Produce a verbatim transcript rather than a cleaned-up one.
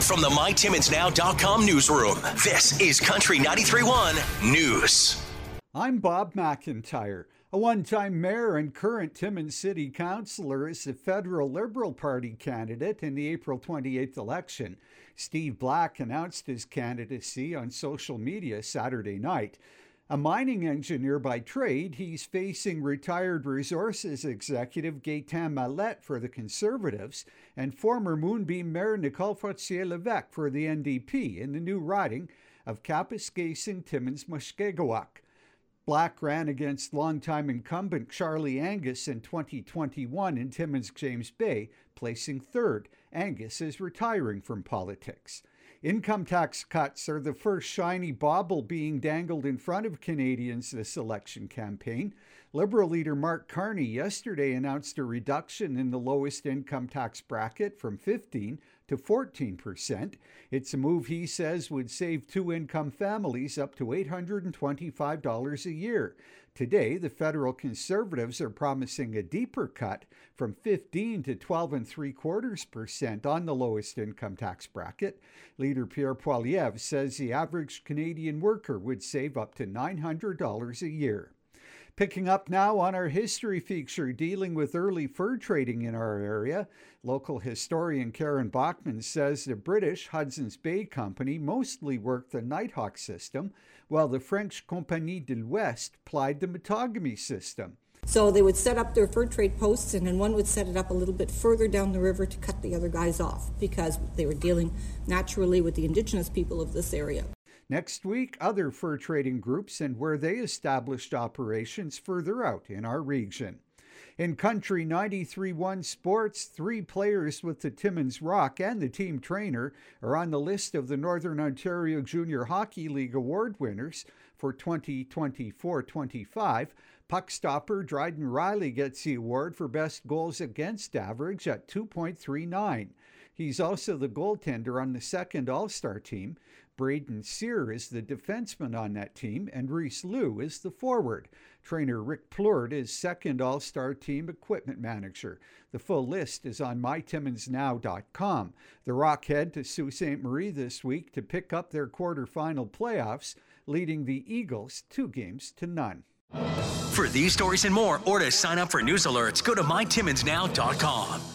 From the my timmins now dot com newsroom, this is Country ninety-three point one News. I'm Bob McIntyre. A one-time mayor and current Timmins City Councilor is the federal Liberal Party candidate in the April twenty-eighth election. Steve Black announced his candidacy on social media Saturday night. A mining engineer by trade, he's facing retired resources executive Gaétan Mallette for the Conservatives and former Moonbeam Mayor Nicole Fortier-Levesque for the N D P in the new riding of Kapuskasing-Timmins-Mushkegowuk. Black ran against longtime incumbent Charlie Angus in twenty twenty-one in Timmins-James Bay, placing third. Angus is retiring from politics. Income tax cuts are the first shiny bauble being dangled in front of Canadians this election campaign. Liberal leader Mark Carney yesterday announced a reduction in the lowest income tax bracket from fifteen to fourteen percent. It's a move he says would save two-income families up to eight hundred twenty-five dollars a year. Today, the federal Conservatives are promising a deeper cut from fifteen to twelve and three quarters percent on the lowest income tax bracket. Leader Pierre Poilievre says the average Canadian worker would save up to nine hundred dollars a year. Picking up now on our history feature dealing with early fur trading in our area, local historian Karen Bachman says the British Hudson's Bay Company mostly worked the Nighthawk system, while the French Compagnie de l'Ouest plied the Matagami system. So they would set up their fur trade posts, and then one would set it up a little bit further down the river to cut the other guys off, because they were dealing naturally with the indigenous people of this area. Next week, other fur trading groups and where they established operations further out in our region. In Country ninety-three point one sports, three players with the Timmins Rock and the team trainer are on the list of the Northern Ontario Junior Hockey League award winners for twenty twenty-four twenty-five. Puck stopper Dryden Riley gets the award for best goals against average at two point three nine. He's also the goaltender on the second All-Star team. Braden Sear is the defenseman on that team, and Reese Liu is the forward. Trainer Rick Plourde is second All-Star team equipment manager. The full list is on my timmins now dot com. The Rock head to Sault Ste. Marie this week to pick up their quarterfinal playoffs, leading the Eagles two games to none. For these stories and more, or to sign up for news alerts, go to my timmins now dot com.